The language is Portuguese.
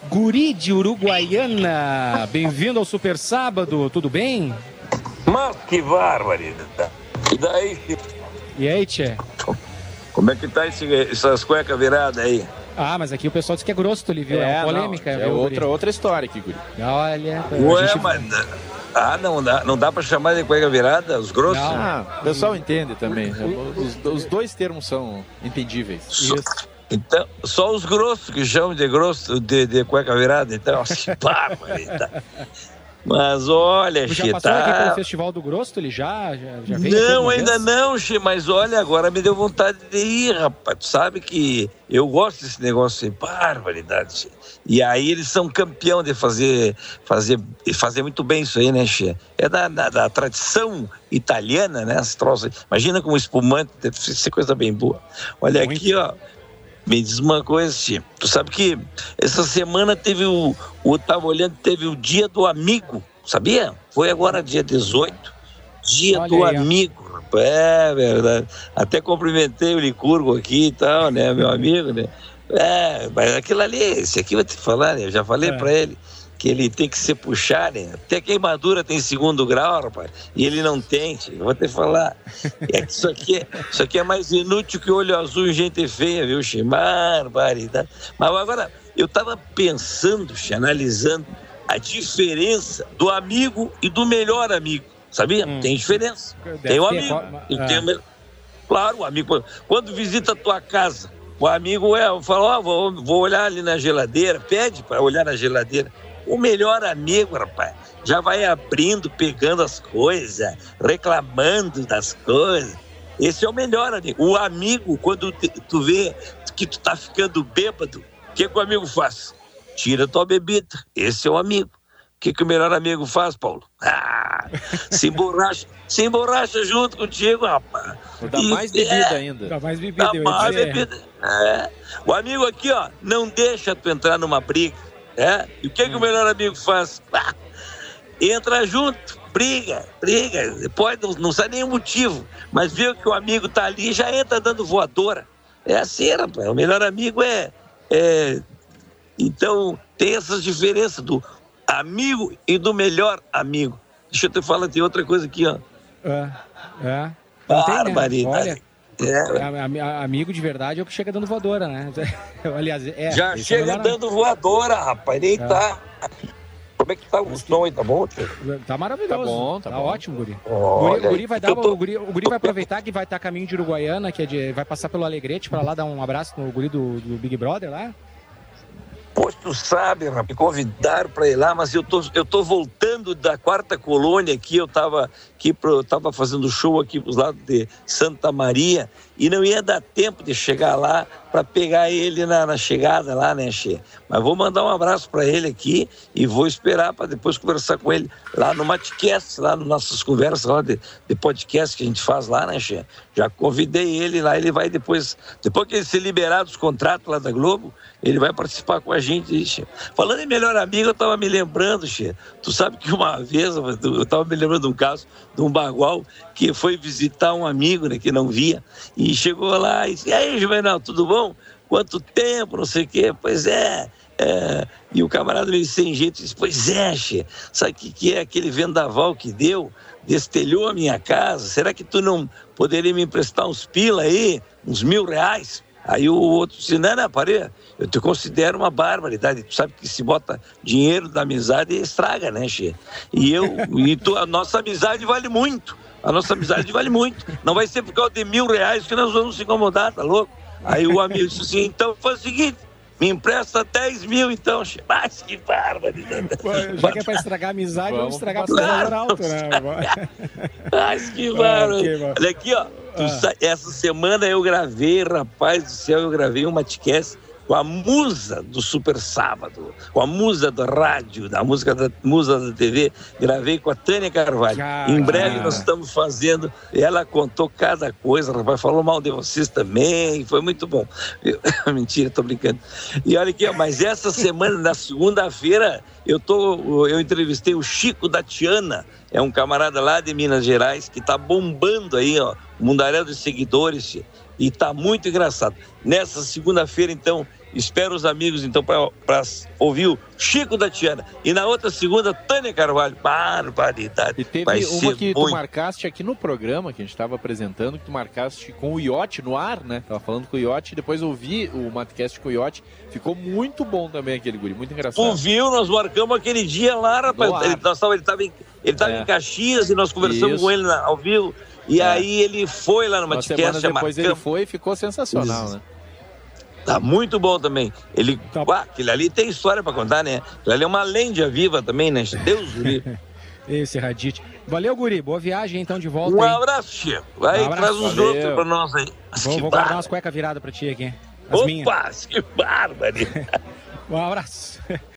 Guri de Uruguaiana, bem-vindo ao Super Sábado, tudo bem? Mas que barbaridade! E daí? E aí, tchê? Como é que tá essas cuecas viradas aí? Ah, mas aqui o pessoal diz que é grosso, tu viu? É uma polêmica. Não, é outra história aqui, Guri. Olha... Ué, mas... não dá pra chamar de cueca virada, os grossos? Não, o pessoal entende também. Os dois termos são entendíveis. Isso. Então, só os grossos que chamam de grosso, de cueca virada, então, que barbaridade. Mas olha, já passou aqui pelo Festival do Grosso, ele já veio? Não, ainda não, Xê, mas olha, agora me deu vontade de ir, rapaz. Tu sabe que eu gosto desse negócio de barbaridade, Xê. E aí eles são campeão de fazer muito bem isso aí, né, Xê? É da tradição italiana, né, as troças. Imagina como espumante, deve ser coisa bem boa. Olha muito. Aqui, ó. Me diz uma coisa, Xê. Tu sabe que essa semana teve tava olhando, teve o Dia do Amigo, sabia? Foi agora dia 18, Dia do Amigo, rapaz. É verdade. Até cumprimentei o Licurgo aqui e tal, né, meu amigo, né? Mas aquilo ali, esse aqui eu vou te falar, né? Eu já falei pra ele que ele tem que se puxar, né? Até queimadura tem 2º grau, rapaz, e ele não tem, eu vou te falar. É que isso aqui é mais inútil que olho azul e gente feia, viu, Xê? Barbaridade. Mas agora, eu tava pensando, Xê, analisando a diferença do amigo e do melhor amigo, sabia? Tem diferença. Tem um amigo. Claro, o amigo, quando visita a tua casa, o amigo fala, vou olhar ali na geladeira, pede para olhar na geladeira. O melhor amigo, rapaz, já vai abrindo, pegando as coisas, reclamando das coisas. Esse é o melhor amigo. O amigo, quando tu vê que tu tá ficando bêbado, o que o amigo faz? Tira tua bebida. Esse é o amigo. O que o melhor amigo faz, Paulo? Se emborracha junto contigo, rapaz. Dá mais bebida ainda. Dá mais bebida. O amigo aqui, ó, não deixa tu entrar numa briga. E o que o melhor amigo faz? Entra junto, briga. Depois não sabe nem o motivo, mas viu que o amigo tá ali, já entra dando voadora. É assim, rapaz. O melhor amigo Então, tem essas diferenças do amigo e do melhor amigo. Deixa eu te falar, tem outra coisa aqui, ó. Barbaridade. Amigo de verdade é o que chega dando voadora, né? Aliás, já chega dando voadora, rapaz, nem tá. Como é que tá o som aí, tá bom, tio? Tá maravilhoso. Tá bom. Ótimo, Guri. O Guri vai aproveitar que vai estar a caminho de Uruguaiana, vai passar pelo Alegrete para lá dar um abraço no Guri do Big Brother lá. Pois tu sabe, rapaz, me convidaram para ir lá, mas eu tô voltando da 4ª colônia aqui, eu tava fazendo show aqui pros lados de Santa Maria e não ia dar tempo de chegar lá para pegar ele na chegada lá, né, Xê? Mas vou mandar um abraço para ele aqui e vou esperar para depois conversar com ele lá no Matcast, lá nas nossas conversas lá de podcast que a gente faz lá, né, Xê? Já convidei ele lá, ele vai depois que ele se liberar dos contratos lá da Globo, ele vai participar com a gente, Xê. Falando em melhor amigo, eu tava me lembrando, Xê, tu sabe que uma vez eu tava me lembrando de um caso de um bagual que foi visitar um amigo, né, que não via, e chegou lá e disse, e aí, Juvenal, tudo bom? Quanto tempo, não sei o quê, pois e o camarada meio sem jeito disse, pois Xê, sabe o que é aquele vendaval que deu, destelhou a minha casa, será que tu não poderia me emprestar uns pila aí, uns R$1.000? Aí o outro disse, não, parei, eu te considero uma barbaridade, tu sabe que se bota dinheiro da amizade estraga, né, Xê? A nossa amizade vale muito, não vai ser por causa de R$1.000 que nós vamos se incomodar, tá louco? Aí o amigo disse assim, então faz o seguinte, me empresta 10 mil então, Xê. Mas que barbaridade. Já que é pra estragar a amizade, vamos estragar o valor alto, né? Mas que barbaridade. Olha aqui, ó. Essa semana eu gravei, rapaz do céu, um Matcast com a musa do Super Sábado, com a musa da rádio, musa da TV, gravei com a Tânia Carvalho. Em breve nós estamos fazendo, ela contou cada coisa, rapaz, falou mal de vocês também, foi muito bom. Mentira, tô brincando. E olha aqui, ó, mas essa semana, na segunda-feira, eu entrevistei o Chico da Tiana, é um camarada lá de Minas Gerais, que tá bombando aí, ó, um mundaréu de seguidores, e tá muito engraçado. Nessa segunda-feira, então, Espero os amigos, então, para ouvir o Chico da Tiana. E na outra segunda, Tânia Carvalho. Barbaridade. E teve Vai uma que tu muito... marcaste aqui no programa, que a gente estava apresentando, que tu marcaste com o Iote no ar, né? Tava falando com o Iote, depois ouvi o Matcast com o Iote. Ficou muito bom também aquele guri, muito engraçado. Tu viu, nós marcamos aquele dia lá, rapaz. Ele tava em Caxias e nós conversamos com ele ao vivo. E aí ele foi lá no Matcast. Uma semana depois ele foi e ficou sensacional, né? Tá muito bom também. Aquele ali tem história pra contar, né? Aquele ali é uma lenda viva também, né? Deus do livro. Esse Radite. Valeu, guri. Boa viagem, então, de volta. Um abraço, Chico. Vai, traz uns outros pra nós aí. Vou guardar umas cuecas viradas pra ti aqui. Opa, que bárbaro. Um abraço.